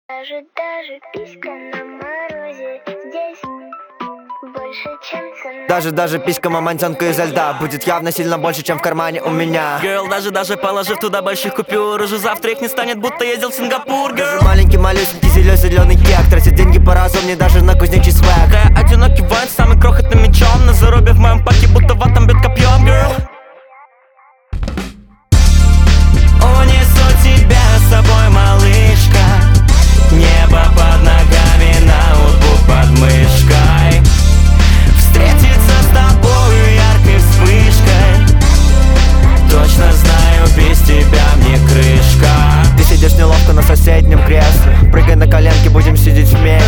Даже писька на морозе здесь больше, чем цена. Даже писька мамонтенка изо льда будет явно сильно больше, чем в кармане у меня. Girl, даже положив туда больших купюр, уже завтра их не станет, будто ездил в Сингапур. Даже маленький, малюсенький, зеленый кек тратит деньги поразумнее даже на кузнечий свэк. Какая одинокий воин с самым крохотным мечом на зарубе в моем паке, будто в этом бьет копьем, girl. Унесу тебя с собой, малышка. Небо под ногами, ноутбук под мышкой. Встретиться с тобою яркой вспышкой. Точно знаю, без тебя мне крышка. Ты сидишь неловко на соседнем кресле, прыгай на коленки, будем сидеть вместе.